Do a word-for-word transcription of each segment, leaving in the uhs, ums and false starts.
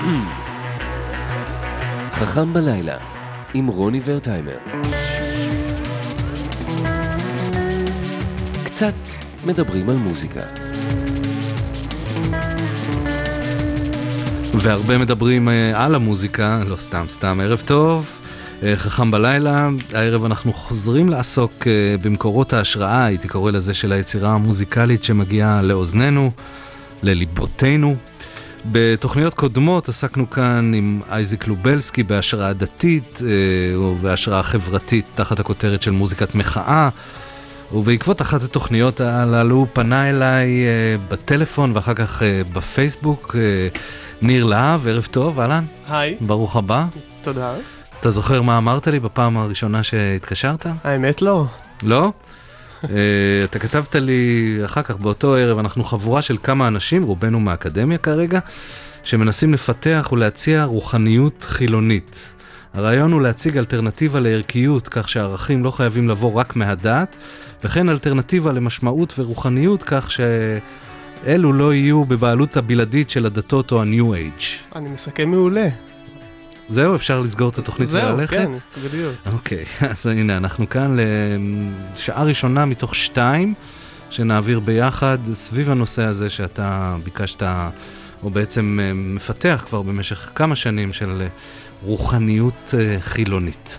חכם בלילה עם רוני ורטהיימר. קצת מדברים על מוזיקה. והרבה מדברים על המוזיקה, לא סתם סתם. ערב טוב, חכם בלילה. הערב אנחנו חוזרים לעסוק במקורות ההשראה, הייתי קורא לזה, של היצירה המוזיקלית שמגיעה לאוזננו, לליבותינו. בתוכניות קודמות עסקנו כאן עם אייזיק לובלסקי בהשראה דתית ובהשראה חברתית תחת הכותרת של מוזיקת מחאה, ובעקבות אחת התוכניות הללו פנה אליי בטלפון ואחר כך בפייסבוק ניר להב. ערב טוב, אהלן. היי. ברוך הבא. תודה. אתה זוכר מה אמרת לי בפעם הראשונה שהתקשרת? האמת לא. לא? אתה כתבת לי אחר כך באותו ערב, אנחנו חבורה של כמה אנשים, רובנו מהאקדמיה כרגע, שמנסים לפתח ולהציע רוחניות חילונית. הרעיון הוא להציג אלטרנטיבה לערכיות, כך שהערכים לא חייבים לבוא רק מהדת, וכן אלטרנטיבה למשמעות ורוחניות, כך שאלו לא יהיו בבעלות הבלעדית של הדתות או ה-New Age. אני מסכם מעולה. זהו, אפשר לסגור את התוכנית וללכת? זהו, כן, בדיוק. אוקיי, אז הנה, אנחנו כאן לשעה ראשונה מתוך שתיים, שנעביר ביחד סביב הנושא הזה שאתה ביקשת, או בעצם מפתח כבר במשך כמה שנים של רוחניות חילונית.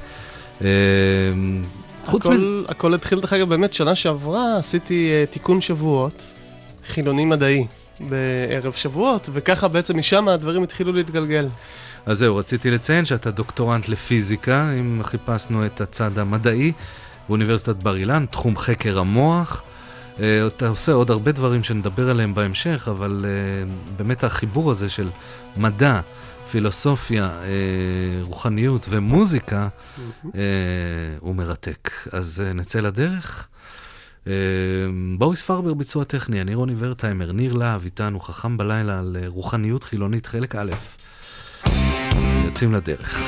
חוץ מזה... הכל התחיל דרך אגב, באמת שנה שעברה עשיתי תיקון שבועות, חילוני מדעי, בערב שבועות, וככה בעצם משם הדברים התחילו להתגלגל. אז זהו, רציתי לציין שאתה דוקטורנט לפיזיקה, אם חיפשנו את הצד המדעי, באוניברסיטת בר אילן, תחום חקר המוח. אתה עושה עוד הרבה דברים שנדבר עליהם בהמשך, אבל באמת החיבור הזה של מדע, פילוסופיה, רוחניות ומוזיקה, הוא מרתק. אז נצא לדרך. בוריס פרבר ביצוע טכני, אני רוני ורטהיימר, ניר להב איתנו, חכם בלילה על רוחניות חילונית, חלק א'. יוצאים לדרך.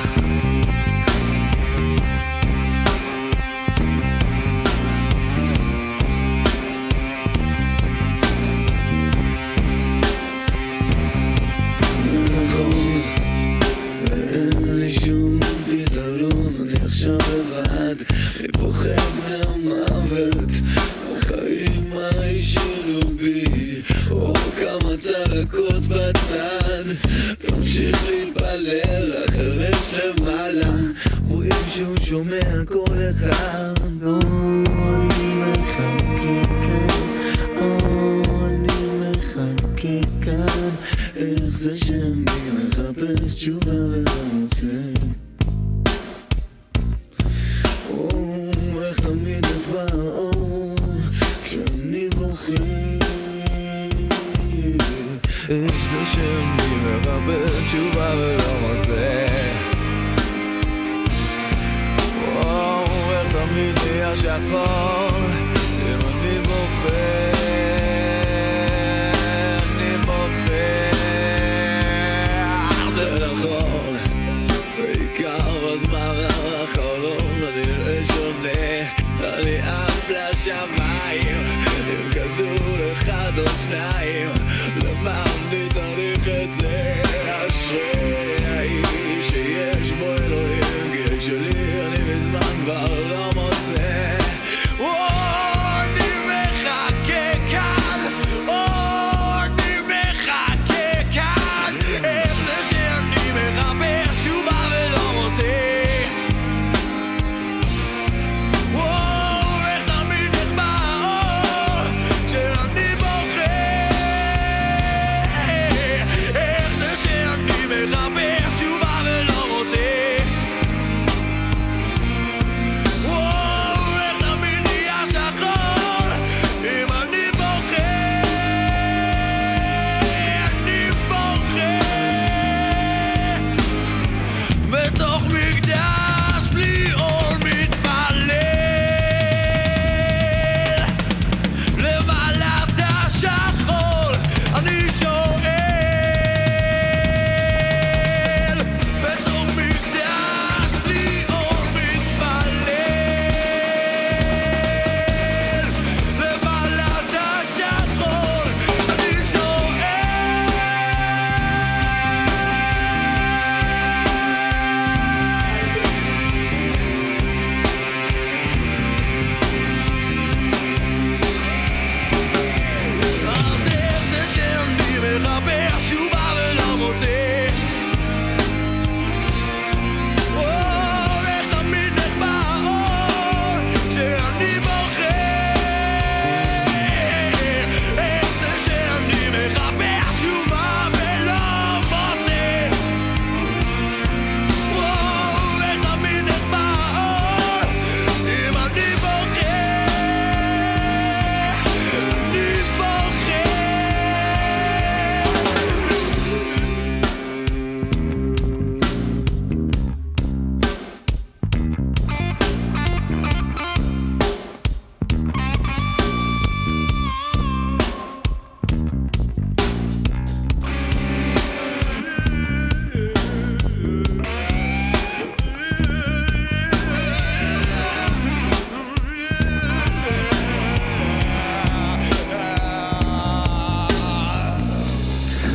שומע כל אחד, אני מחכה כאן, אני מחכה כאן, איך זה שאני מחפש תשובה ולא מוצא, איך תמיד את באור כשאני בוכה, איך זה שאני מחפש תשובה ולא מוצא, תמיד נהיה שחור, אם אני בוכה, אני בוכה, זה נכון, בעיקר בזמן האחרון אני נראה שונה, אני עף לשמיים, עם כדור אחד או שניים, למה אני צריך את זה, אשרי האיש שיש בו אלוהים, גיל שלי אני מזמן כבר לא מוצא, אני מחכה כאן, אני מחכה כאן, איך זה שאני מחפש תשובה ולא מוצא, איך תמיד נחבא כשאני בוכה,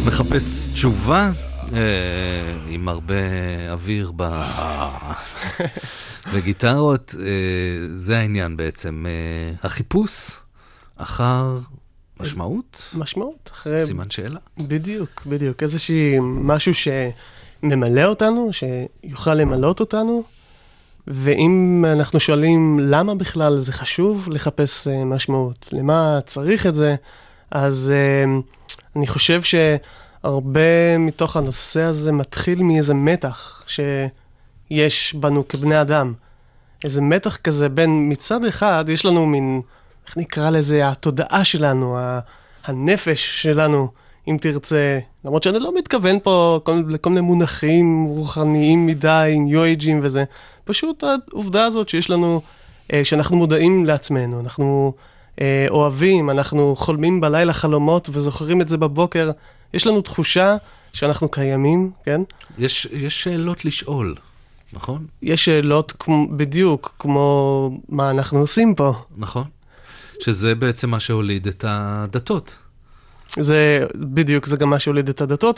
מחפש תשובה עם הרבה אוויר וגיטרות, זה העניין בעצם. החיפוש אחר משמעות? משמעות, אחרי... סימן שאלה? בדיוק, בדיוק. איזושהי משהו שממלא אותנו, שיוכל למלות אותנו, ואם אנחנו שואלים למה בכלל זה חשוב לחפש משמעות, למה צריך את זה, אז אני חושב שהרבה מתוך הנושא הזה מתחיל מאיזה מתח שיש בנו כבני אדם. איזה מתח כזה בין מצד אחד, יש לנו מין, איך נקרא לזה, התודעה שלנו, הנפש שלנו, אם תרצה, למרות שאני לא מתכוון פה לכל מיני מונחים רוחניים מדי, ניו-אייג'ים וזה, פשוט העובדה הזאת שיש לנו, שאנחנו מודעים לעצמנו, אנחנו אוהבים, אנחנו חולמים בלילה חלומות וזוכרים את זה בבוקר, יש לנו תחושה שאנחנו קיימים, כן? יש, יש שאלות לשאול, נכון? יש שאלות כמו, בדיוק כמו מה אנחנו עושים פה. נכון. שזה בעצם מה שהוליד את הדתות. זה בדיוק, זה גם מה שהוליד את הדתות,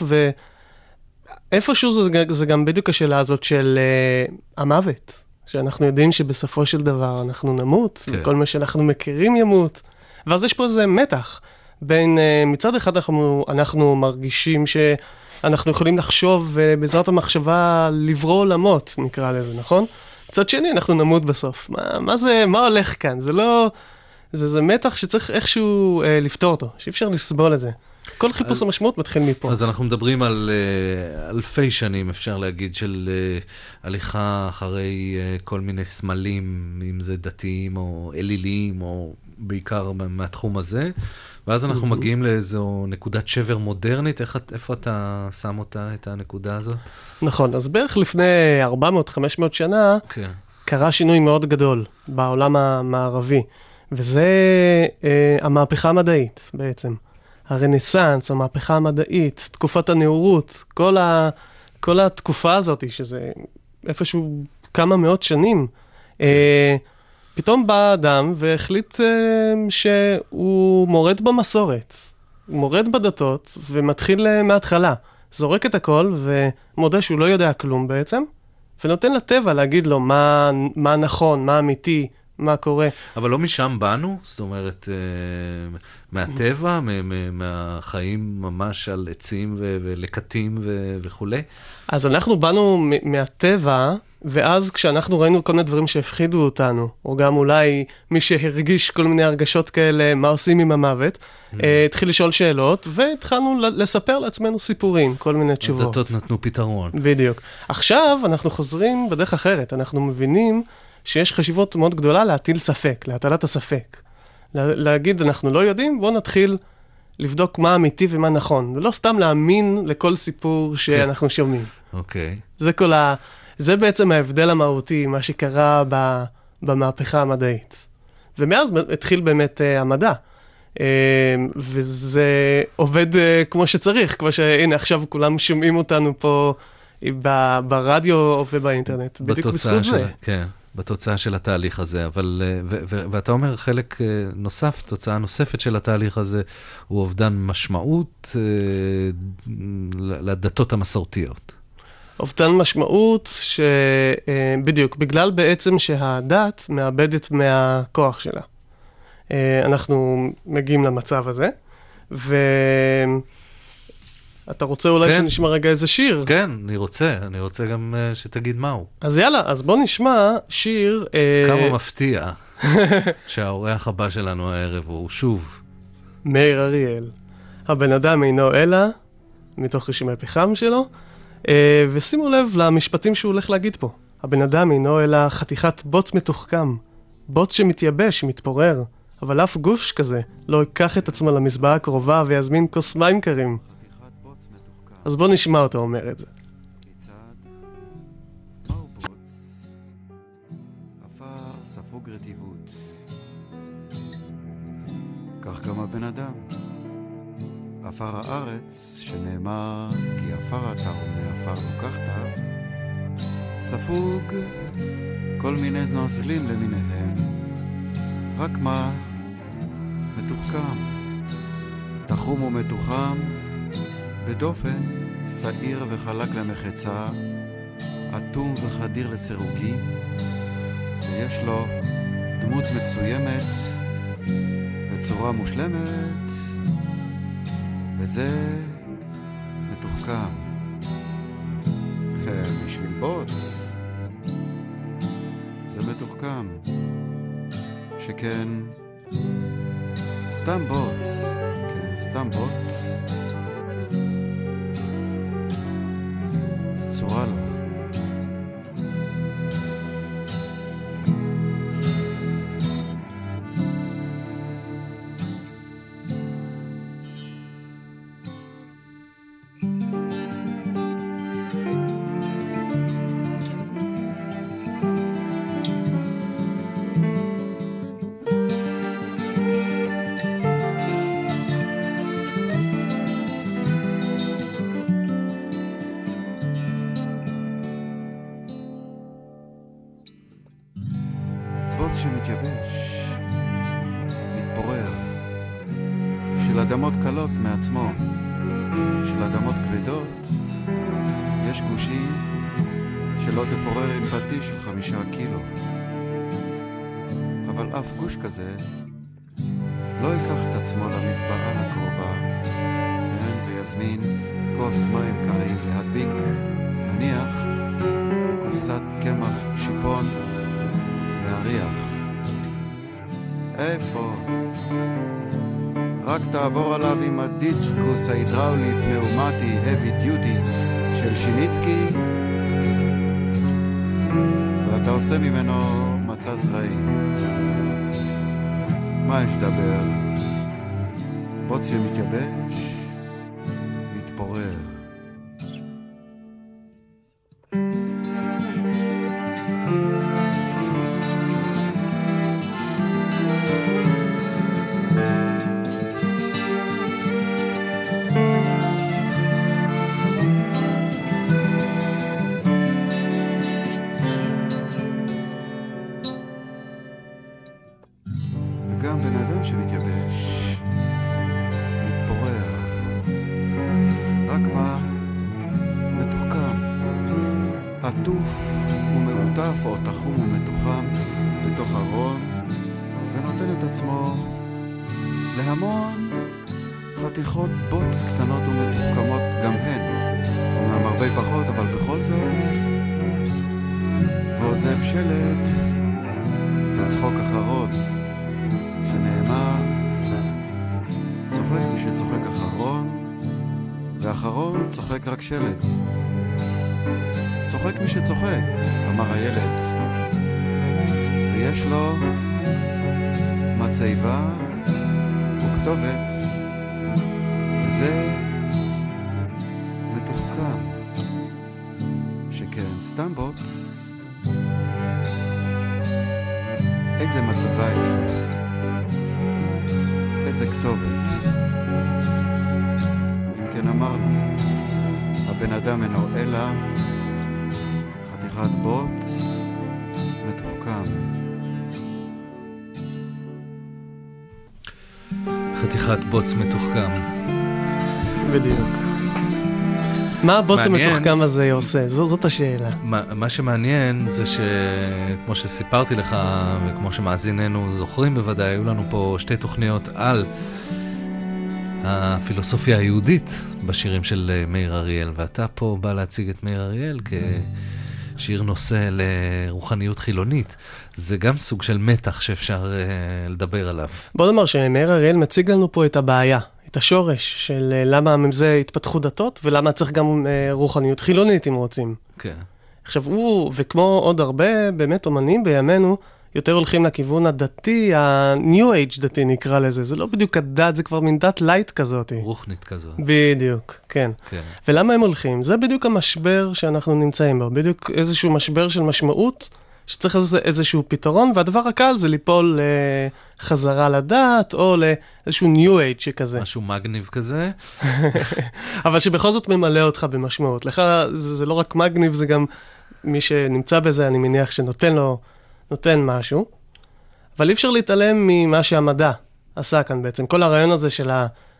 ואיפשהו זה, זה גם בדיוק השאלה הזאת של uh, המוות, שאנחנו יודעים שבסופו של דבר אנחנו נמות, כן. וכל מה שאנחנו מכירים ימות, ואז יש פה איזה מתח, בין uh, מצד אחד אנחנו, אנחנו מרגישים שאנחנו יכולים לחשוב, ובעזרת המחשבה לברוא עולמות, נקרא לזה, נכון? מצד שני, אנחנו נמות בסוף. מה, מה זה, מה הולך כאן? זה לא... זה, זה מתח שצריך איכשהו אה, לפתור אותו, שאי אפשר לסבול את זה. כל חיפוש המשמעות מתחיל מפה. אז אנחנו מדברים על אה, אלפי שנים, אפשר להגיד, של אה, הליכה אחרי אה, כל מיני סמלים, אם זה דתיים או אליליים, או בעיקר מהתחום הזה, ואז אנחנו מגיעים לאיזו נקודת שבר מודרנית. איך, איפה אתה שם אותה, את הנקודה הזאת? נכון, אז בערך לפני ארבע מאות חמש מאות שנה, כן. קרה שינוי מאוד גדול בעולם המערבי. וזה אה, המהפכה המדעית בעצם. הרנסנס, המהפכה המדעית, תקופת הנאורות, כל, ה, כל התקופה הזאת, שזה איפשהו כמה מאות שנים, אה, פתאום בא אדם והחליט אה, שהוא מורד במסורת, מורד בדתות ומתחיל אה, מההתחלה. זורק את הכל ומודה שהוא לא יודע כלום בעצם, ונותן לטבע להגיד לו מה, מה נכון, מה אמיתי, מה קורה. אבל לא משם באנו? זאת אומרת, מהטבע, מהחיים ממש על עצים ולקטים וכו'? אז אנחנו באנו מהטבע, ואז כשאנחנו ראינו כל מיני דברים שהפחידו אותנו, או גם אולי מי שהרגיש כל מיני הרגשות כאלה, מה עושים עם המוות, התחיל לשאול שאלות, והתחלנו לספר לעצמנו סיפורים, כל מיני תשובות. הדתות נתנו פתרון. בדיוק. עכשיו אנחנו חוזרים בדרך אחרת, אנחנו מבינים שיש חשיבות מאוד גדולה להטיל ספק, להטלת הספק. לה, להגיד, אנחנו לא יודעים, בואו נתחיל לבדוק מה אמיתי ומה נכון. ולא סתם להאמין לכל סיפור שאנחנו שומעים. אוקיי. זה כל ה... זה בעצם ההבדל המהותי, מה שקרה ב... במהפכה המדעית. ומאז התחיל באמת uh, המדע. Uh, וזה עובד uh, כמו שצריך, כמו שהנה עכשיו כולם שומעים אותנו פה ב... ברדיו ובאינטרנט. בדיוק בזכות של... זה. כן. בתוצאה של התהליך הזה, אבל, ו- ו- ואתה אומר חלק נוסף, תוצאה נוספת של התהליך הזה, הוא אובדן משמעות לדתות המסורתיות. אובדן משמעות שבדיוק, בגלל בעצם שהדת מאבדת מהכוח שלה. אנחנו מגיעים למצב הזה, ו... אתה רוצה אולי כן. שנשמע רגע איזה שיר? כן, אני רוצה. אני רוצה גם uh, שתגיד מהו. אז יאללה, אז בוא נשמע שיר... כמה uh... מפתיע שהאורח הבא שלנו הערב הוא שוב. מאיר אריאל. הבן אדם אינו אלא, מתוך רשימי הפחם שלו, uh, ושימו לב למשפטים שהוא הולך להגיד פה. הבן אדם אינו אלא חתיכת בוץ מתוחכם. בוץ שמתייבש, מתפורר, אבל אף גוש כזה לא ייקח את עצמו למזבעה הקרובה ויזמין כוס מים קרים. אז בוא נשמע אותו אומר את זה. מצד, מהו בוץ? עפר ספוג רטיבות. כך גם הבן אדם. עפר הארץ שנאמר כי עפר אתה ומעפר לוקחת, ספוג כל מיני נוזלים למיניהם. רק מה? מתוחכם. תחום ומתוחם בדופן, שעיר וחלק למחצה, אטום וחדיר לסירוגים, ויש לו דמות מצוימת וצורה מושלמת, וזה מתוחכם. בשביל בוץ זה מתוחכם, שכן סתם בוץ, כן, סתם בוץ צורה לו. בוץ שמתייבש, מתפורר, של אדמות קלות מעצמו, של אדמות כבדות, יש גושים שלא תפורר עם פטיש של חמישה קילו. אבל אף גוש כזה לא ייקח את עצמו למסברה הקרובה, כן, ויזמין כוס מים קרים להדביק, נניח, בקופסת קמח שיפון, להריח. איפה? רק תעבור עליו עם הדיסקוס ההידראולי פנאומטי heavy duty של שיניצקי, ואתה עושה ממנו מצע זרעים. מה יש לדבר? בוץ שמתייבש, מתפורר. גם בן אדם שמתייבש, מתפורר. רק מה? מתוחכם. עטוף ומעוטף או תחום ומתוחם בתוך ארון, ונותן את עצמו להמון חתיכות בוץ קטנות ומתוחכמות גם הן. אומנם הרבה פחות, אבל בכל זאת. ועוזב שלט לצחוק אחרון. שנאמר, צוחק מי שצוחק אחרון, ואחרון צוחק רק שלט. צוחק מי שצוחק, אמר הילד, ויש לו מצעיבה וכתובת, וזה מתוחכם, שכן סתם בוץ, איזה מצבה יש לו? איזה כתובת. אם כן אמרנו, הבן אדם אינו אלא חתיכת בוץ מתוחכם. חתיכת בוץ מתוחכם. בדיוק. מה הבוץ המתוחכם הזה עושה? זו, זאת השאלה. מה, מה שמעניין זה שכמו שסיפרתי לך, וכמו שמאזיננו זוכרים בוודאי, היו לנו פה שתי תוכניות על הפילוסופיה היהודית בשירים של מאיר אריאל, ואתה פה בא להציג את מאיר אריאל כשיר נושא לרוחניות חילונית. זה גם סוג של מתח שאפשר uh, לדבר עליו. בוא נאמר שמאיר אריאל מציג לנו פה את הבעיה. את השורש של למה מזה התפתחו דתות, ולמה צריך גם רוחניות חילונית, אם רוצים. כן. עכשיו, הוא, וכמו עוד הרבה, באמת אומנים בימינו, יותר הולכים לכיוון הדתי, ה-New Age דתי נקרא לזה. זה לא בדיוק הדת, זה כבר מין דת לייט כזאת. רוחנית כזאת. בדיוק, כן. כן. ולמה הם הולכים? זה בדיוק המשבר שאנחנו נמצאים בו. בדיוק איזשהו משבר של משמעות, שצריך איזשהו פתרון, והדבר הקל זה ליפול לחזרה לדת, או לאיזשהו New Age שכזה. משהו מגניב כזה. אבל שבכל זאת ממלא אותך במשמעות. לך זה, זה לא רק מגניב, זה גם מי שנמצא בזה, אני מניח שנותן לו, נותן משהו. אבל אי אפשר להתעלם ממה שהמדע עשה כאן בעצם. כל הרעיון הזה של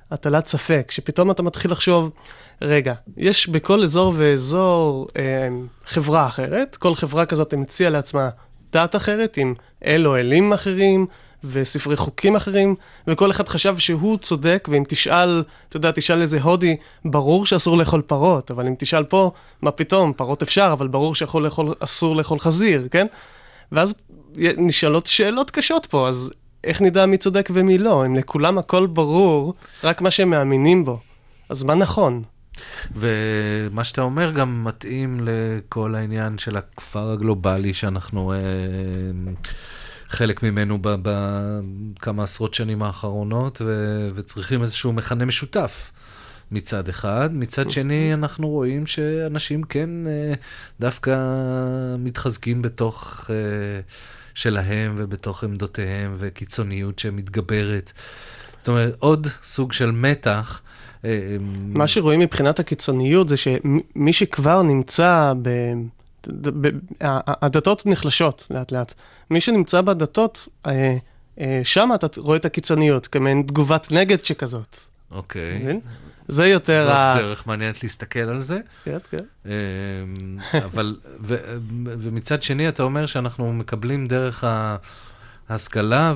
הטלת ספק, שפתאום אתה מתחיל לחשוב, רגע, יש בכל אזור ואזור אה, חברה אחרת, כל חברה כזאת המציאה לעצמה דת אחרת, עם אל או אלים אחרים, וספרי חוקים אחרים, וכל אחד חשב שהוא צודק, ואם תשאל, אתה יודע, תשאל איזה הודי, ברור שאסור לאכול פרות, אבל אם תשאל פה, מה פתאום, פרות אפשר, אבל ברור שאסור לאכול חזיר, כן? ואז נשאלות שאלות קשות פה, אז איך נדע מי צודק ומי לא? אם לכולם הכל ברור, רק מה שהם מאמינים בו. אז מה נכון? ומה שאתה אומר גם מתאים לכל העניין של הכפר הגלובלי שאנחנו אה, חלק ממנו בכמה עשרות שנים האחרונות, ו, וצריכים איזשהו מכנה משותף מצד אחד. מצד שני אנחנו רואים שאנשים כן אה, דווקא מתחזקים בתוך... אה, שלהם ובתוך עמדותיהם וקיצוניות שמתגברת. זאת אומרת, עוד סוג של מתח. מה שרואים מבחינת הקיצוניות זה שמי שכבר נמצא ב... הדתות נחלשות לאט לאט. מי שנמצא בדתות, שם אתה רואה את הקיצוניות, כמעין תגובת נגד שכזאת. אוקיי. מבין? זה יותר... זאת דרך מעניינת להסתכל על זה. כן, כן. אבל, ומצד שני אתה אומר שאנחנו מקבלים דרך ההשכלה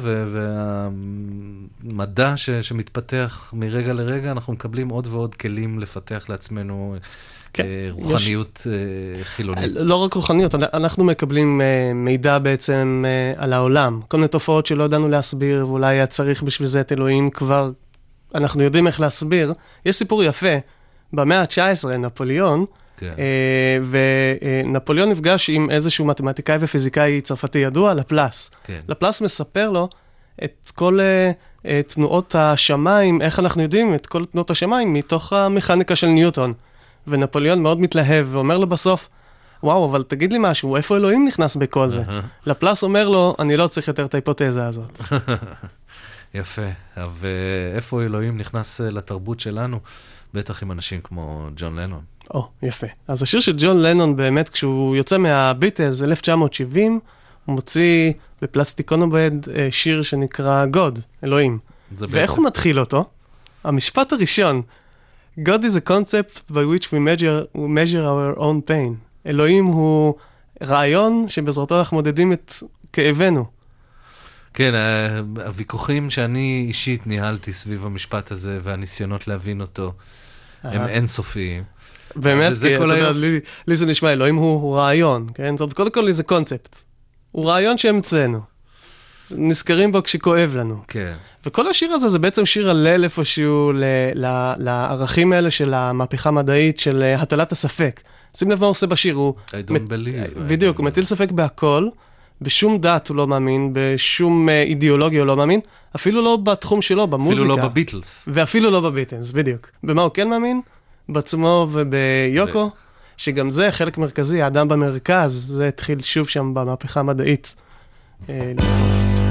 והמדע שמתפתח מרגע לרגע, אנחנו מקבלים עוד ועוד כלים לפתח לעצמנו רוחניות חילונית. לא רק רוחניות, אנחנו מקבלים מידע בעצם על העולם. כל מיני תופעות שלא ידענו להסביר, ואולי היה צריך בשביל זה את אלוהים כבר... אנחנו יודעים איך להסביר. יש סיפור יפה, במאה ה-תשע עשרה, נפוליאון, כן. אה, ונפוליאון נפגש עם איזשהו מתמטיקאי ופיזיקאי צרפתי ידוע, לפלס. כן. לפלס מספר לו את כל אה, תנועות השמיים, איך אנחנו יודעים את כל תנועות השמיים, מתוך המכניקה של ניוטון. ונפוליאון מאוד מתלהב, ואומר לו בסוף, וואו, אבל תגיד לי משהו, איפה אלוהים נכנס בכל זה? לפלס אומר לו, אני לא צריך יותר את ההיפותזה הזאת. יפה, אבל איפה אלוהים נכנס לתרבות שלנו? בטח עם אנשים כמו ג'ון לנון. או, יפה. אז השיר של ג'ון לנון באמת, כשהוא יוצא מהביטלס, אלף תשע מאות שבעים, הוא מוציא בפלסטיקונובד שיר שנקרא God, אלוהים. ואיך הוא מתחיל אותו? המשפט הראשון, God is a concept by which we measure, we measure our own pain. אלוהים הוא רעיון שבעזרתו אנחנו מודדים את כאבנו. כן, הוויכוחים שאני אישית ניהלתי סביב המשפט הזה, והניסיונות להבין אותו, הם אינסופיים. באמת, כי אתה יודע, לי זה נשמע, אלוהים הוא רעיון, כן? זאת אומרת, קודם כל זה קונספט. הוא רעיון שהמצאנו. נזכרים בו כשכואב לנו. כן. וכל השיר הזה זה בעצם שיר הלל איפשהו לערכים האלה של המהפכה המדעית, של הטלת הספק. שים לב מה הוא עושה בשיר, הוא... I don't believe. בדיוק, הוא מטיל ספק בהכל, בשום דת הוא לא מאמין, בשום אידיאולוגיה הוא לא מאמין, אפילו לא בתחום שלו, במוזיקה. אפילו לא בביטלס. ואפילו לא בביטלס, בדיוק. במה הוא כן מאמין? בעצמו וביוקו, שגם זה חלק מרכזי, האדם במרכז, זה התחיל שוב שם במהפכה המדעית לתפוס.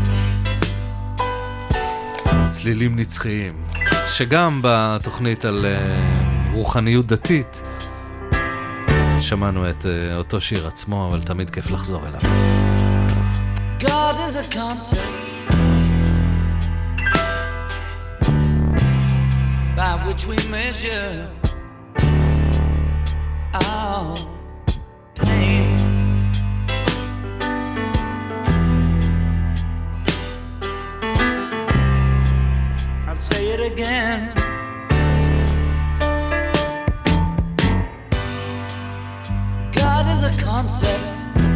צלילים נצחיים, שגם בתוכנית על רוחניות דתית, שמענו את אותו שיר עצמו, אבל תמיד כיף לחזור אליו. God is a concept by which we measure our pain. I'll say it again. God is a concept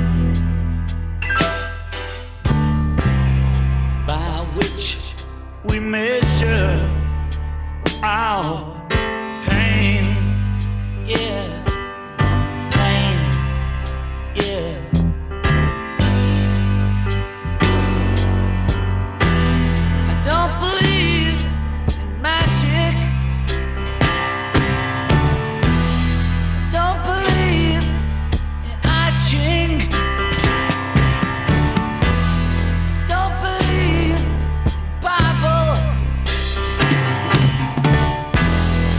by which we measure our pain. Yeah, pain. Yeah. I don't believe in magic. I don't believe in I Ching. Don't believe in Bible.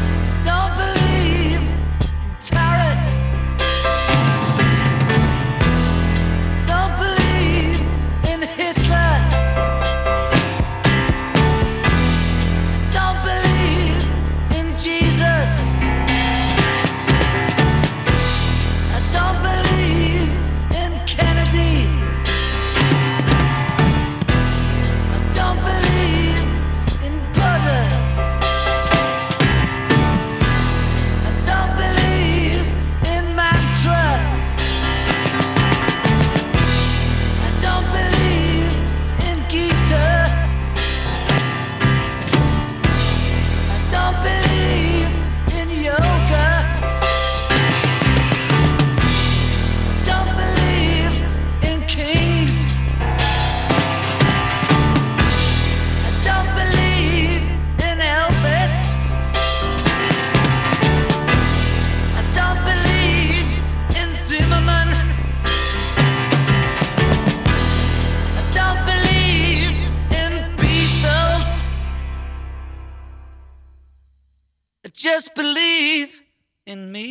just believe in me.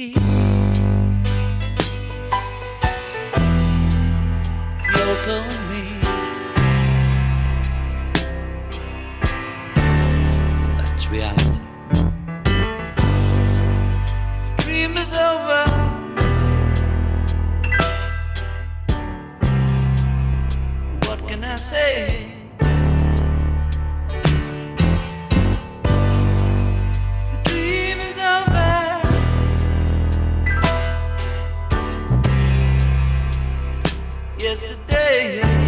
Yoko and me. That's reality. Dream is over. What can I say? The dream is over. Yesterday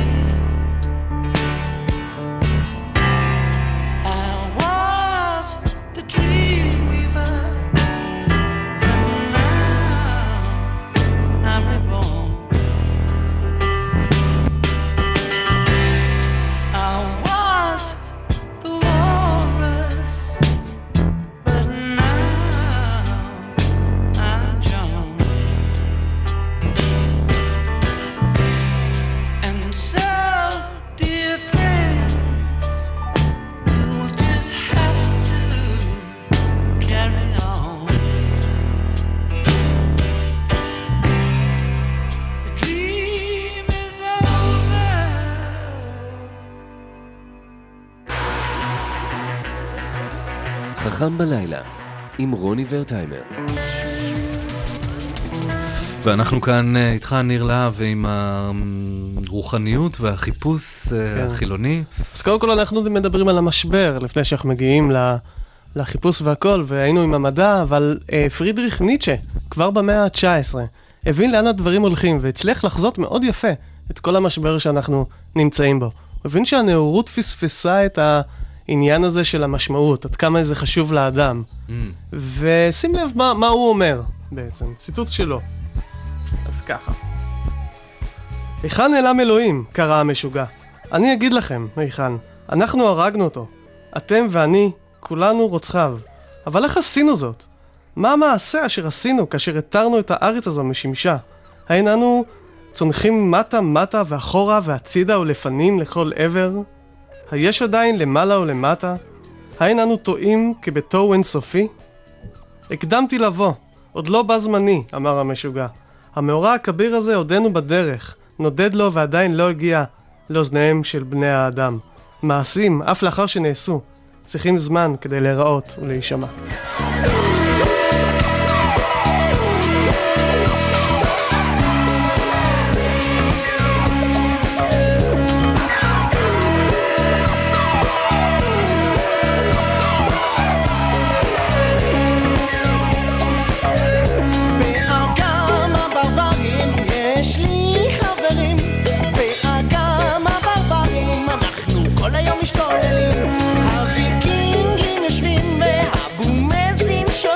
I was the dream weaver, and now I'm reborn. I was the walrus, but now I'm John. And so, dear friends, you'll just have to carry on. The dream is over. חכם בלילה, עם רוני ורטהיימר. ואנחנו כאן אה, איתך, ניר להב, ועם הרוחניות והחיפוש אה, כן. החילוני. אז קודם כל אנחנו מדברים על המשבר, לפני שאנחנו מגיעים ל- לחיפוש והכל, והיינו עם המדע, אבל אה, פרידריך ניטשה, כבר במאה ה-תשע עשרה, הבין לאן הדברים הולכים, והצליח לחזות מאוד יפה את כל המשבר שאנחנו נמצאים בו. הוא הבין שהנאורות פספסה את העניין הזה של המשמעות, עד כמה זה חשוב לאדם. Mm. ושים לב מה, מה הוא אומר בעצם, ציטוט שלו. אז ככה. היכן נעלם אלוהים? קרא המשוגע. אני אגיד לכם, היכן. אנחנו הרגנו אותו. אתם ואני, כולנו רוצחיו. אבל איך עשינו זאת? מה המעשה אשר עשינו כאשר התרנו את הארץ הזו משמשה? האין אנו צונחים מטה מטה ואחורה והצידה ולפנים לכל עבר? היש עדיין למעלה ולמטה? האין אנו טועים כבתוהו אינסופי? הקדמתי לבוא, עוד לא בא זמני, אמר המשוגע. המאורע הכביר הזה עודנו בדרך, נודד לו ועדיין לא הגיע לאוזניהם של בני האדם. מעשים, אף לאחר שנעשו, צריכים זמן כדי להיראות ולהישמע. משתוללים, הוויקינגים יושבים והבומזים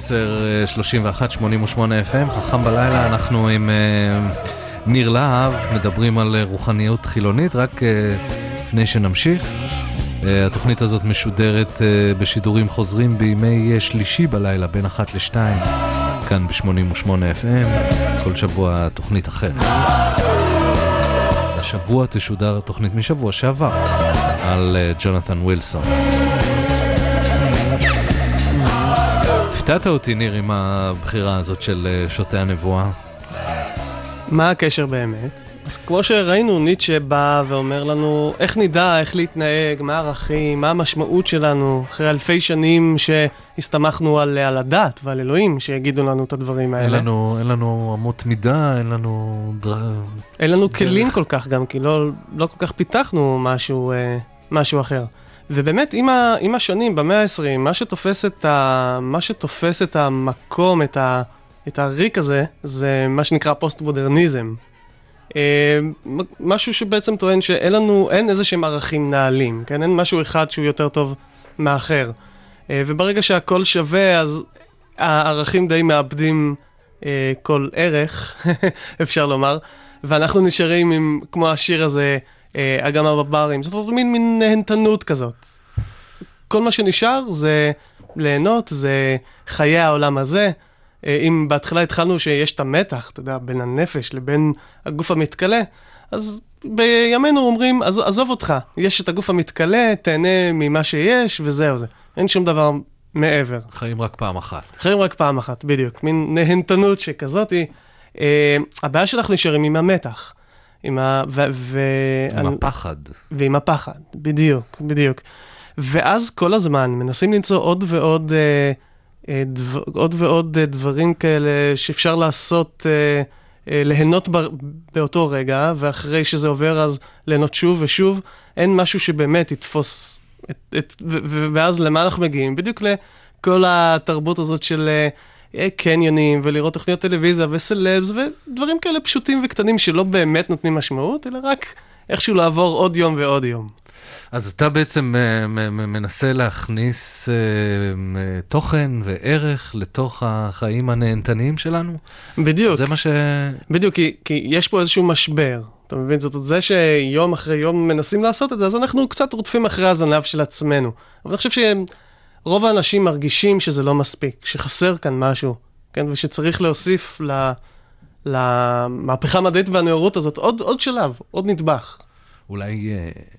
עשר שלושים ואחת שמונים ושמונה אף אם, חכם בלילה, אנחנו עם ניר להב, מדברים על רוחניות חילונית, רק לפני שנמשיך. התוכנית הזאת משודרת בשידורים חוזרים בימי שלישי בלילה, בין אחת לשתיים, כאן ב-שמונים ושמונה אף אם, כל שבוע תוכנית אחרת. השבוע תשודר תוכנית משבוע שעבר, על ג'ונתן ווילסון. הפתעת אותי, ניר, עם הבחירה הזאת של שוטי הנבואה. מה הקשר באמת? אז כמו שראינו, ניטשה בא ואומר לנו איך נדע, איך להתנהג, מה הערכים, מה המשמעות שלנו, אחרי אלפי שנים שהסתמכנו על, על הדת ועל אלוהים שיגידו לנו את הדברים האלה. אין לנו, אין לנו אמות מידה, אין לנו... דר... אין לנו כלים כל כך גם, כי לא, לא כל כך פיתחנו משהו, משהו אחר. ובאמת, עם, ה, עם השנים, במאה ה-עשרים, מה שתופס את, ה, מה שתופס את המקום, את, ה, את הריק הזה, זה מה שנקרא פוסט-מודרניזם. משהו שבעצם טוען שאין לנו, אין איזה שהם ערכים נעלים, כן? אין משהו אחד שהוא יותר טוב מאחר. וברגע שהכל שווה, אז הערכים די מאבדים כל ערך, אפשר לומר, ואנחנו נשארים עם, כמו השיר הזה, אגם הברברים. זאת אומרת, מין, מין נהנתנות כזאת. כל מה שנשאר זה ליהנות, זה חיי העולם הזה. אם בהתחלה התחלנו שיש את המתח, אתה יודע, בין הנפש לבין הגוף המתקלה, אז בימינו אומרים, עזוב, עזוב אותך, יש את הגוף המתקלה, תהנה ממה שיש, וזהו זה. אין שום דבר מעבר. חיים רק פעם אחת. חיים רק פעם אחת, בדיוק. מין נהנתנות שכזאת היא. אה, הבעיה שלך נשארים עם המתח. עם, ה, ו, ו, עם אני, הפחד. ועם הפחד, בדיוק, בדיוק. ואז כל הזמן מנסים למצוא עוד ועוד... אה, דבר, עוד ועוד דברים כאלה שאפשר לעשות, אה, אה, ליהנות ב, באותו רגע, ואחרי שזה עובר אז ליהנות שוב ושוב. אין משהו שבאמת יתפוס, את, את, ו, ו, ואז למה אנחנו מגיעים? בדיוק לכל התרבות הזאת של אה, קניונים, ולראות תוכניות טלוויזיה וסלבס, ודברים כאלה פשוטים וקטנים שלא באמת נותנים משמעות, אלא רק איכשהו לעבור עוד יום ועוד יום. אז אתה בעצם מנסה להכניס תוכן וערך לתוך החיים הנהנתניים שלנו? בדיוק. זה מה ש... בדיוק, כי, כי יש פה איזשהו משבר. אתה מבין? זאת אומרת, זה שיום אחרי יום מנסים לעשות את זה, אז אנחנו קצת רודפים אחרי הזנב של עצמנו. אבל אני חושב שרוב האנשים מרגישים שזה לא מספיק, שחסר כאן משהו, כן? ושצריך להוסיף ל... למהפכה המדעית והנאורות הזאת עוד, עוד שלב, עוד נדבך. אולי...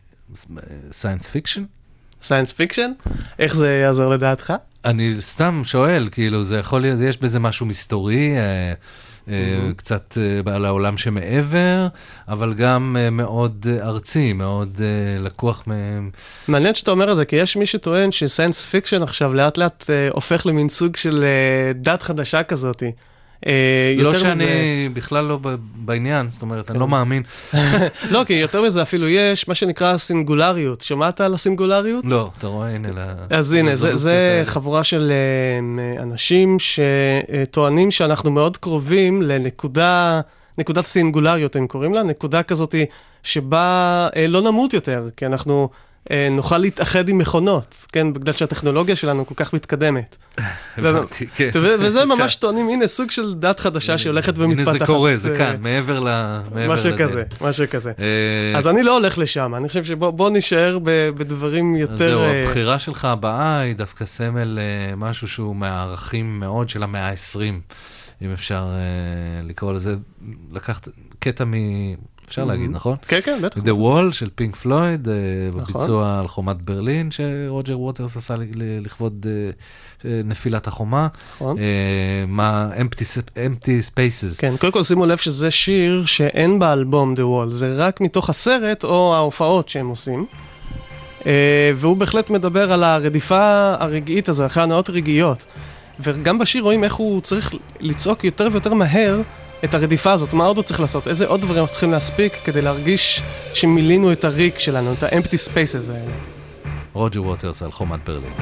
סיינס פיקשן? סיינס פיקשן? איך זה יעזור לדעתך? אני סתם שואל, כאילו, זה יכול להיות, יש בזה משהו מסתורי, אה, אה, קצת אה, על העולם שמעבר, אבל גם אה, מאוד אה, ארצי, מאוד אה, לקוח מהם. מעניין שאתה אומר את זה, כי יש מי שטוען שסיינס פיקשן עכשיו לאט לאט אה, הופך למין סוג של אה, דת חדשה כזאת. לא שאני בכלל לא בעניין, זאת אומרת, אני לא מאמין. לא, כי יותר מזה אפילו יש מה שנקרא סינגולריות. שמעת על הסינגולריות? לא, אתה רואה, הנה. אז הנה, זה חבורה של אנשים שטוענים שאנחנו מאוד קרובים לנקודה, נקודת סינגולריות, הם קוראים לה, נקודה כזאת שבה לא נמות יותר, כי אנחנו נוכל להתאחד עם מכונות, כן? בגלל שהטכנולוגיה שלנו כל כך מתקדמת. הבנתי, כן. וזה ממש טוענים, הנה סוג של דת חדשה שהולכת ומתפתחת. הנה זה קורה, זה כאן, מעבר לדין. משהו כזה, משהו כזה. אז אני לא הולך לשם, אני חושב שבוא נשאר בדברים יותר... זהו, הבחירה שלך הבאה היא דווקא סמל משהו שהוא מהערכים מאוד של המאה ה-עשרים, אם אפשר לקרוא לזה, לקחת קטע מ... אפשר להגיד, נכון? כן, כן, בטח. The Wall של פינק פלויד, בביצוע על חומת ברלין, שרוג'ר ווטרס עשה לכבוד נפילת החומה. נכון. מה, Empty Spaces. כן, קודם כל שימו לב שזה שיר שאין באלבום The Wall, זה רק מתוך הסרט או ההופעות שהם עושים. והוא בהחלט מדבר על הרדיפה הרגעית הזו, אחרי הנאות רגעיות. וגם בשיר רואים איך הוא צריך לצעוק יותר ויותר מהר, את הרדיפה הזאת, מה עוד הוא צריך לעשות? איזה עוד דברים אנחנו צריכים להספיק כדי להרגיש שמילינו את הריק שלנו, את ה-empty spaces האלה. רוג'ר ווטרס על חומת ברלין.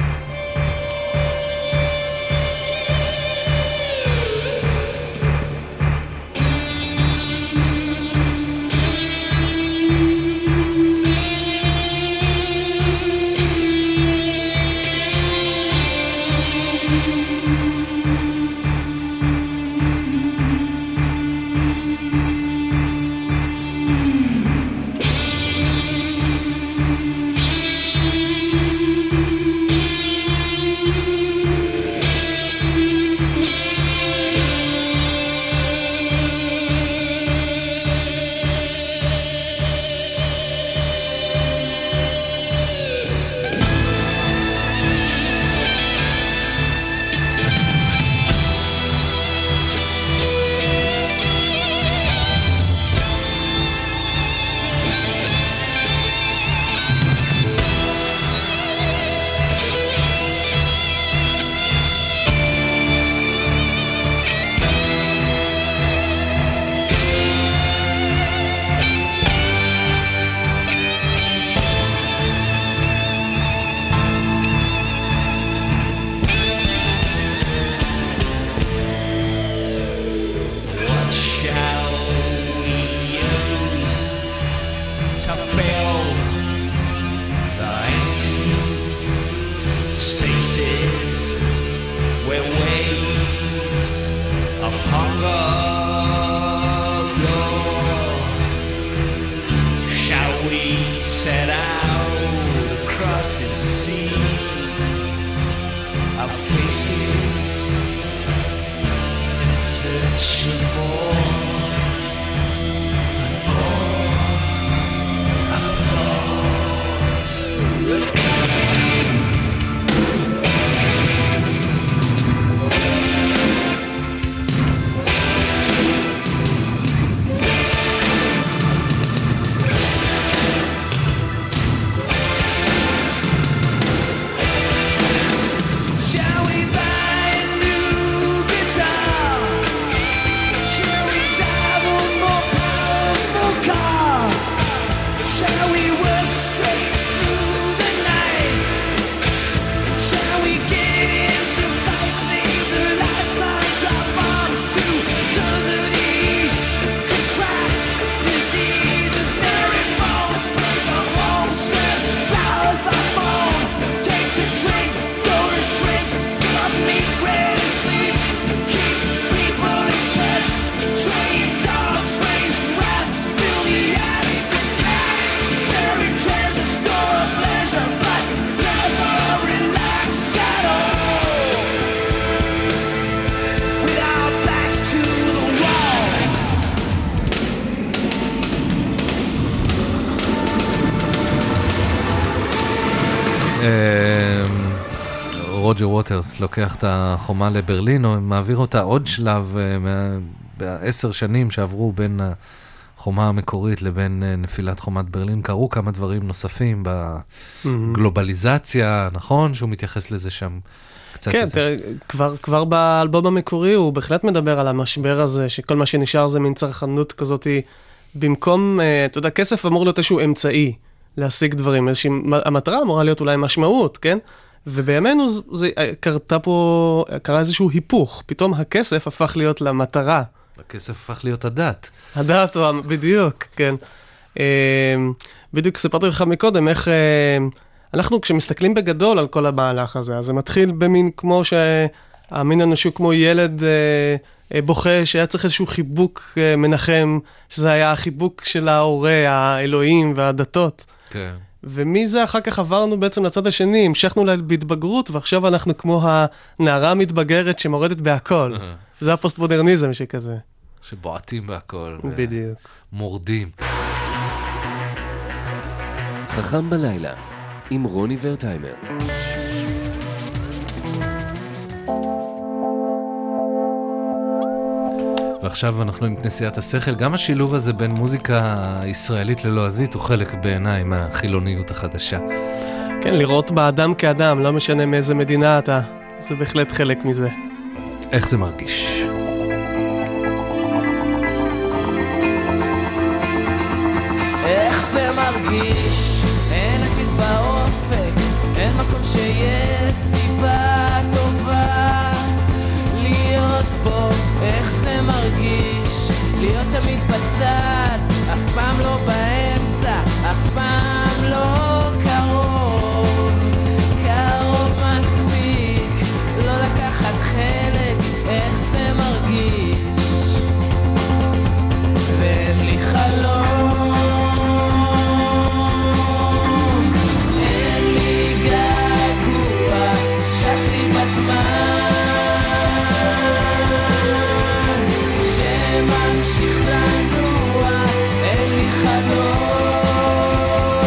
still see our faces in search of more and more applause. Shall we buy a new guitar? Shall we drive a more powerful car? Shall we work straight through the night? Shall we get into fights, leave the lights on, drop bombs to tons of these? Contract diseases, bury bones, break up homes, send flowers by phone, take to drink, go to shrinks, fill up meat, ready to sleep, keep people as pets, train dogs, raise rats, fill the attic with cash, bury treasure, store of pleasure, but never relax at all, with our backs to the wall. אמ, רוג'ר ווטרס לוקח את החומה לברלין, או מעביר אותה עוד שלב אה, מה- בעשר שנים שעברו בין החומה המקורית לבין אה, נפילת חומת ברלין. קרו כמה דברים נוספים בגלובליזציה, נכון? שהוא מתייחס לזה שם קצת כן, יותר. תראה, כבר, כבר באלבום המקורי הוא בהחלט מדבר על המשבר הזה, שכל מה שנשאר זה מין צרכנות כזאת, במקום, אה, אתה יודע, כסף אמור להיות איזשהו אמצעי להשיג דברים, איזושהי, המטרה אמורה להיות אולי משמעות, כן? ובימינו זה, זה, קרתה פה, קרה איזשהו היפוך, פתאום הכסף הפך להיות למטרה. הכסף הפך להיות הדת. הדעת, או המ- בדיוק, כן. אה, בדיוק סיפרתי לך מקודם, איך אה, אנחנו כשמסתכלים בגדול על כל המהלך הזה, אז זה מתחיל במין כמו שהמין אנושי כמו ילד אה, אה, בוכה, שהיה צריך איזשהו חיבוק אה, מנחם, שזה היה החיבוק של ההורה, האלוהים והדתות. כן. ומזה אחר כך עברנו בעצם לצד השני, המשכנו לה- בהתבגרות, ועכשיו אנחנו כמו הנערה המתבגרת שמורדת בהכל. זה הפוסט-מודרניזם שכזה. שבועטים בהכל. ו- בדיוק. מורדים. חכם בלילה, עם רוני ורטהיימר. ועכשיו אנחנו עם נסיעת השכל. גם השילוב הזה בין מוזיקה ישראלית ללועזית הוא חלק בעיניי מהחילוניות החדשה. כן, לראות באדם כאדם, לא משנה מאיזה מדינה אתה, זה בהחלט חלק מזה. איך זה מרגיש? איך זה מרגיש? אין עתיד באופק, אין מקום שיש סיבה טובה להיות בו. איך זה מרגיש? להיות תמיד בצד, אף פעם לא באמצע, אף פעם לא קרוב, קרוב מספיק, לא לקחת חלק. איך זה מרגיש? ואין לי חלום, אין לי געגוע, שקתי בזמן שממשיך לנוע. אין לי חלום,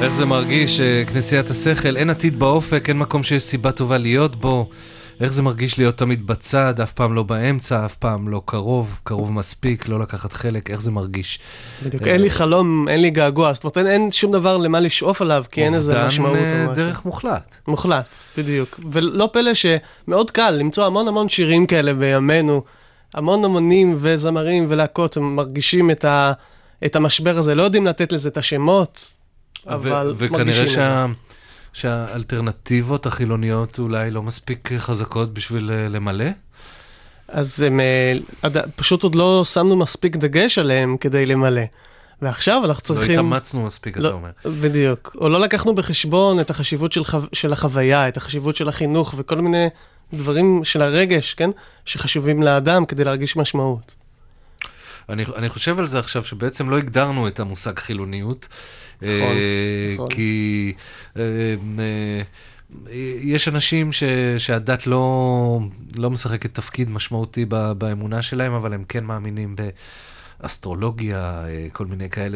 איך זה מרגיש, כנסיית השכל, אין עתיד באופק, אין מקום שיש סיבה טובה להיות בו. איך זה מרגיש להיות תמיד בצד, אף פעם לא באמצע, אף פעם לא קרוב, קרוב מספיק, לא לקחת חלק, איך זה מרגיש? בדיוק, אין לי חלום, אין לי געגוע, זאת אומרת, אין שום דבר למה לשאוף עליו, כי אין איזה משמעות. אובדן דרך מוחלט. מוחלט, בדיוק. ולא פלא שמאוד קל למצוא המון המון שירים כאלה בימינו, המון המונים וזמרים ולהקות מרגישים את, ה, את המשבר הזה, לא יודעים לתת לזה את השמות, אבל ו- וכנראה שה... שהאלטרנטיבות החילוניות אולי לא מספיק חזקות בשביל למלא? אז הם, פשוט עוד לא שמנו מספיק דגש עליהם כדי למלא. ועכשיו אנחנו צריכים... לא התאמצנו מספיק, לא, אתה אומר. בדיוק. או לא לקחנו בחשבון את החשיבות של, חו... של החוויה, את החשיבות של החינוך וכל מיני דברים של הרגש, כן? שחשובים לאדם כדי להרגיש משמעות. אני, אני חושב על זה עכשיו, שבעצם לא הגדרנו את המושג חילוניות. נכון, אה, נכון. כי אה, אה, יש אנשים ש, שהדת לא, לא משחקת תפקיד משמעותי ב, באמונה שלהם, אבל הם כן מאמינים באסטרולוגיה, אה, כל מיני כאלה.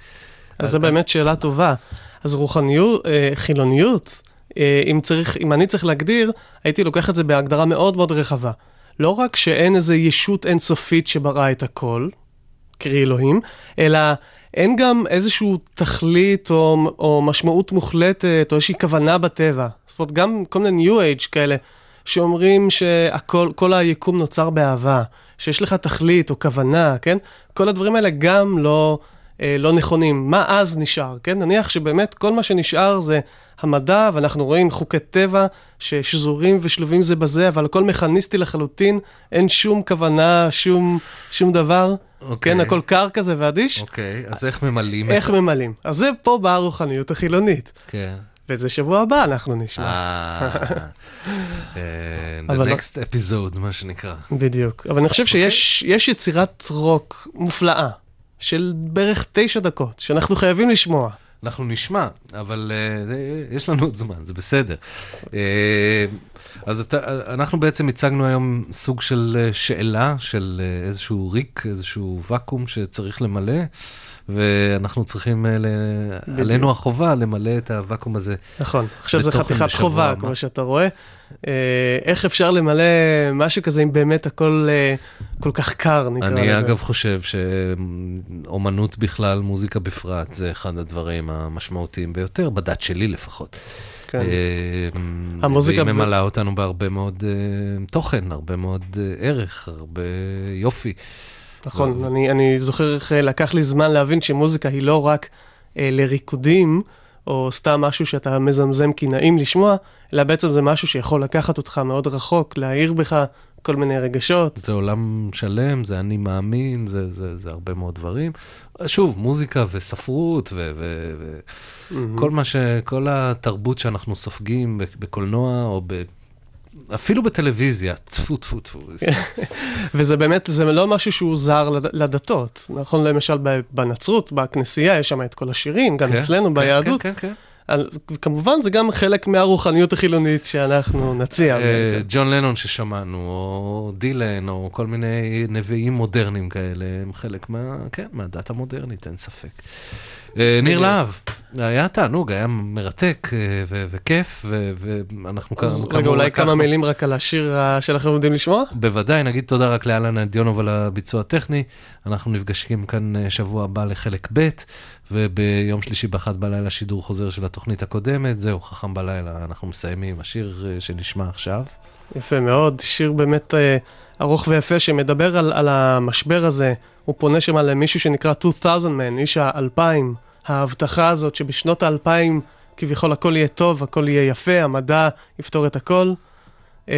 אז זו באמת שאלה טובה. אז רוחניות, אה, חילוניות, אה, אם צריך, אם אני צריך להגדיר, הייתי לוקח את זה בהגדרה מאוד מאוד רחבה. לא רק שאין איזו ישות אינסופית שבראה את הכל, קרי אלוהים, אלא אין גם איזשהו תכלית או, או משמעות מוחלטת או איזושהי כוונה בטבע. זאת אומרת, גם כל מיני ניו אייג' כאלה, שאומרים שהכל, כל היקום נוצר באהבה, שיש לך תכלית או כוונה, כן? כל הדברים האלה גם לא, אה, לא נכונים. מה אז נשאר, כן? נניח שבאמת כל מה שנשאר זה המדע, ואנחנו רואים חוקי טבע ששזורים ושלובים זה בזה, אבל הכל מכניסטי לחלוטין, אין שום כוונה, שום, שום דבר. אוקיי. כן, הכל קר כזה ואדיש. אוקיי, אז איך ממלאים? איך את... ממלאים? אז זה פה באה הרוחניות החילונית. כן. וזה שבוע הבא אנחנו נשמע. אה, the אבל לא- next episode, מה שנקרא. בדיוק. אבל אני חושב שיש יש יצירת רוק מופלאה, של בערך תשע דקות, שאנחנו חייבים לשמוע. אנחנו נשמע, אבל uh, יש לנו עוד זמן, זה בסדר. Uh, אז אתה, אנחנו בעצם הצגנו היום סוג של שאלה, של uh, איזשהו ריק, איזשהו וקום שצריך למלא, ואנחנו צריכים, uh, ל... עלינו החובה למלא את הוואקום הזה. נכון, עכשיו זה בתוכן חתיכת בשבוע חובה, הבא. כמו שאתה רואה. אה, איך אפשר למלא משהו כזה אם באמת הכל אה, כל כך קר, נקרא לזה. אני אגב חושב שאומנות בכלל, מוזיקה בפרט, זה אחד הדברים המשמעותיים ביותר, בדת שלי לפחות. כן. אה, המוזיקה והיא ב- ממלאה אותנו בהרבה מאוד אה, תוכן, הרבה מאוד אה, ערך, הרבה יופי. נכון, אני, אני זוכר איך אה, לקח לי זמן להבין שמוזיקה היא לא רק אה, לריקודים, או סתם משהו שאתה מזמזם כי נעים לשמוע, אלא בעצם זה משהו שיכול לקחת אותך מאוד רחוק, להעיר בך כל מיני רגשות. זה עולם שלם, זה אני מאמין, זה, זה, זה הרבה מאוד דברים. שוב, מוזיקה וספרות ו... ו, ו Mm-hmm. כל מה ש... כל התרבות שאנחנו סופגים בקולנוע או ב... אפילו בטלוויזיה, טפו, טפו, טפו. וזה באמת, זה לא משהו שהוא זר לד- לדתות. נכון, למשל ב- בנצרות, בכנסייה, יש שם את כל השירים, גם כן, אצלנו כן, ביהדות. כן, כן, כן. על- כמובן, זה גם חלק מהרוחניות החילונית שאנחנו נציע. אה, בעצם. ג'ון לנון ששמענו, או דילן, או כל מיני נביאים מודרניים כאלה, הם חלק מה... כן, מהדת המודרנית, אין ספק. אה, ניר להב, היה תענוג, היה מרתק אה, ו- וכיף, ו- ואנחנו אז כאמור רגע, אולי לקחנו- כמה מילים רק על השיר ה- שאנחנו עומדים לשמוע? בוודאי, נגיד תודה רק לאלן אדיונוב על הביצוע הטכני. אנחנו נפגשים כאן אה, שבוע הבא לחלק ב', וביום שלישי באחת בלילה שידור חוזר של התוכנית הקודמת. זהו, חכם בלילה, אנחנו מסיימים. השיר אה, שנשמע עכשיו. יפה מאוד, שיר באמת אה, ארוך ויפה שמדבר על, על המשבר הזה. הוא פונה שם למישהו שנקרא two thousand man, איש האלפיים, ההבטחה הזאת שבשנות האלפיים כביכול הכל יהיה טוב, הכל יהיה יפה, המדע יפתור את הכל. אה,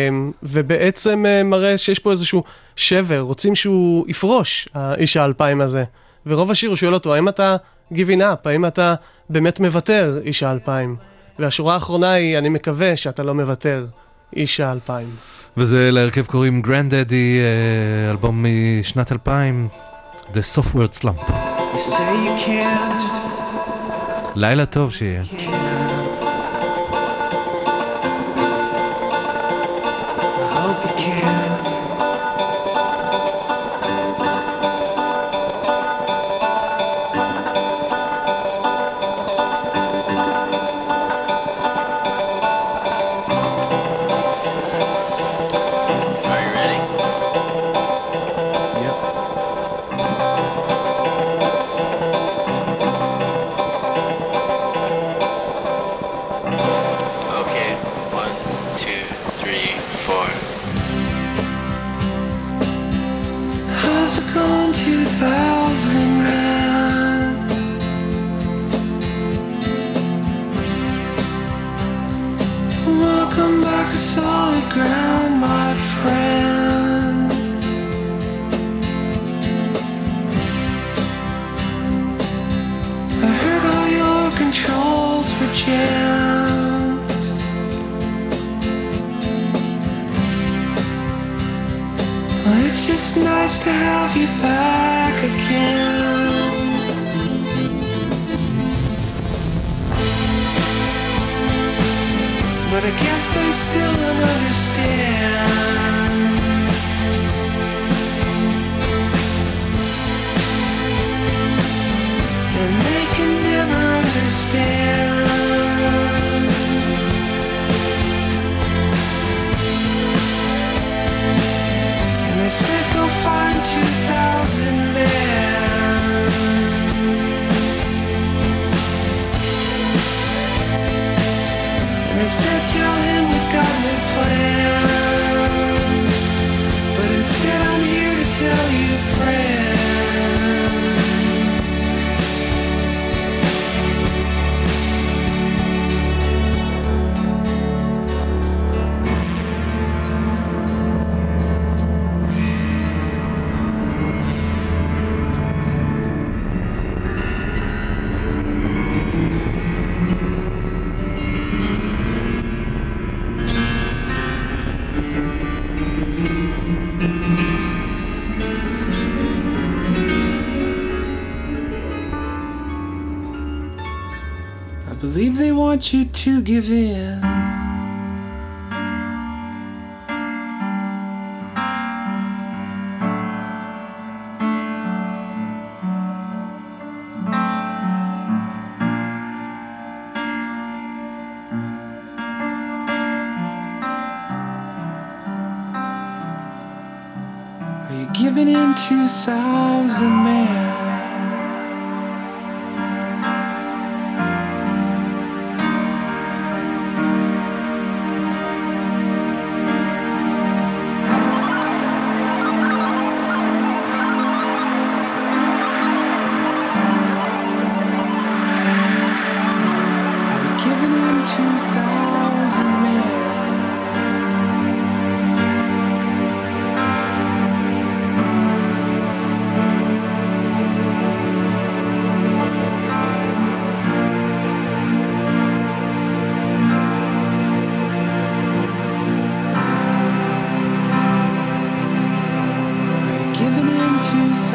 ובעצם אה, מראה שיש פה איזשהו שבר, רוצים שהוא יפרוש, האיש האלפיים הזה. ורוב השיר הוא שואל אותו, האם אתה giving up, האם אתה באמת מוותר, איש האלפיים? והשורה האחרונה היא, אני מקווה שאתה לא מוותר, איש האלפיים. וזה להרכב קוראים Granddaddy, אה, אלבום משנת אלפיים, The Software Slump. You say you can't, לילה טוב שיהיה. can't. I hope you can. was a gone two thousand man. Welcome back to solid ground, my friend. I heard all your controls were jammed. Well, it's just nice to have you back again. But I guess they still don't understand. And they can never understand. And they said go find two thousand men. And they said tell him we've got no plans. But instead I'm here to tell you, friend, I believe they want you to give in. Are you giving in two thousand men? Giving in two thousand men. Are you giving in two thousand